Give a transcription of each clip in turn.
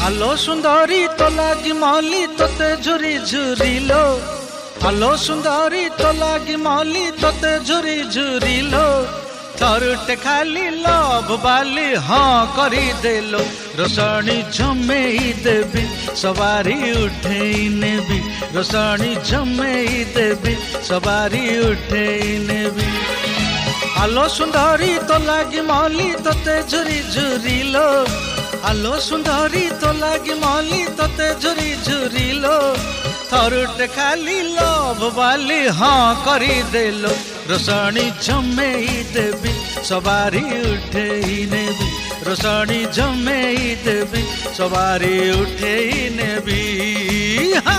आलो सुंदरी तो लागी मौली तोते झुरी झुरी लो। आलो सुंदरी तो लागी मौली तोते झुरी झुरी लो। थरुटे खाली लभ बाली हाँ करी देलो। रोसणी जमेई देवी सवारी उठेई नेबी। रोसणी जमेई देवी सवारी उठेई नेबी। आलो सुंदरी तो लागी मौली तोते झुरी झुरी लो। आलो सुंदरी तो लागी मौली तोते झुरी झुरी लो। थरुटे खाली लभ बाली हाँ करी देलो। रोसणी जमेई देवी सवारी उठेई नेबी। रोसणी जमेई देवी सवारी उठेई नेबी। हाँ।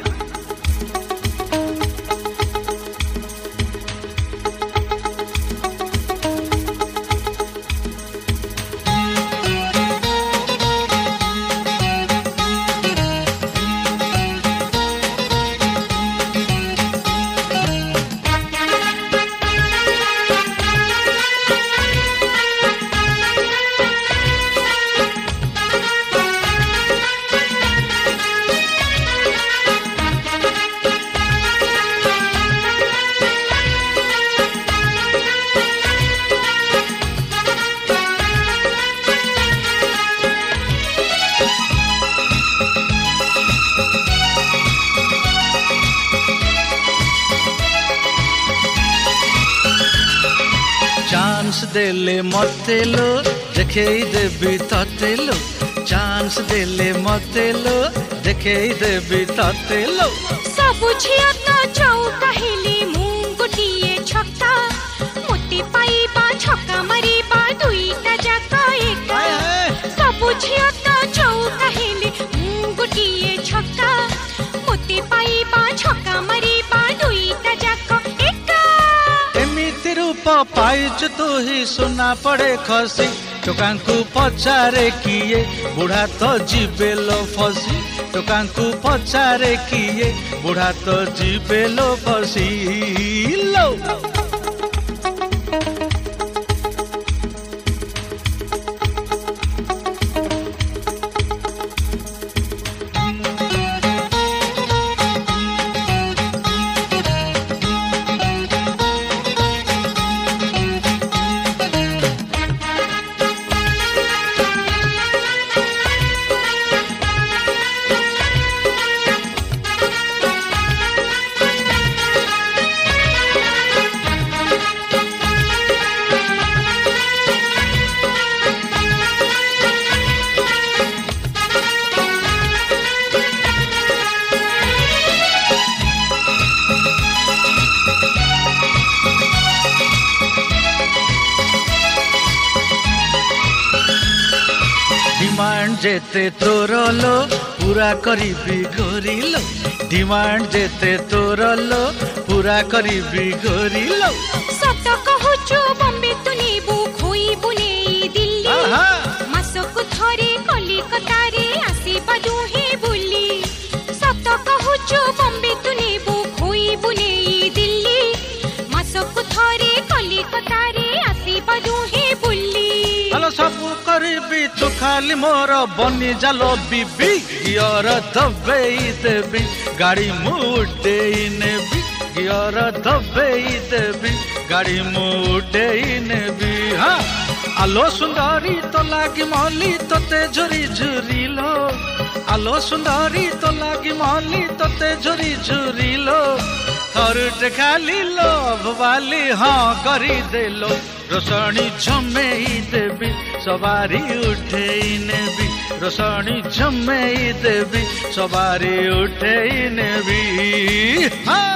चांस देले मते लो देखेई देवी तते लो। चांस देले मते लो देखेई देवी तते लो। सबु झिया तो चौ कहिली मु गुटिए छक्का। मोती पाइबा छक्का मरीबा दुईटा जाका एका। सबु झिया तो चौ कहिली मु गुटिए छक्का। मोती पाइबा छक्का मरीबा दुईटा जाका एका। एमिति रूप पाइच तू ही सुना पड़े खसी। टोकांकु पचारे किए बुढ़ा तो जीवेलो फसी। टोकांकु पचारे किए बुढ़ा तो जीवेलो फसी लो। डिमांड जेते तोर लो पूरा करीबी गोरिलो। डिमांड जेते तोर लो पूरा करीबी गोरिलो। सत कहूचु बम्बे तु नेबु खोइबु नेई दिल्ली। मासकु थरे कलिकता रे आसीबा दुहे बुली। सत कहूचु बम्बे तु नेबु खोइबु नेई दिल्ली। मासकु थरे कलिकता रे आसीबा दुहे बुली। हलो सबु करीबी तू खाली मोर बनी जालो बीबी। गियर दबेई देवी गाड़ी मुडेई नेबी। गियर दबेई देवी गाड़ी मुडेई नेबी। हाँ। आलो सुंदरी तो लागी मौली तोते झुरी झुरी लो। आलो सुंदरी तो लागी मौली तोते झुरी झुरी लो। थरुटे खाली लभ बाली हाँ करी देलो। रोसणी जमेई देवी सवारी उठेई नेबी। रोसणी जमेई देवी सवारी उठेई नेबी। हाँ।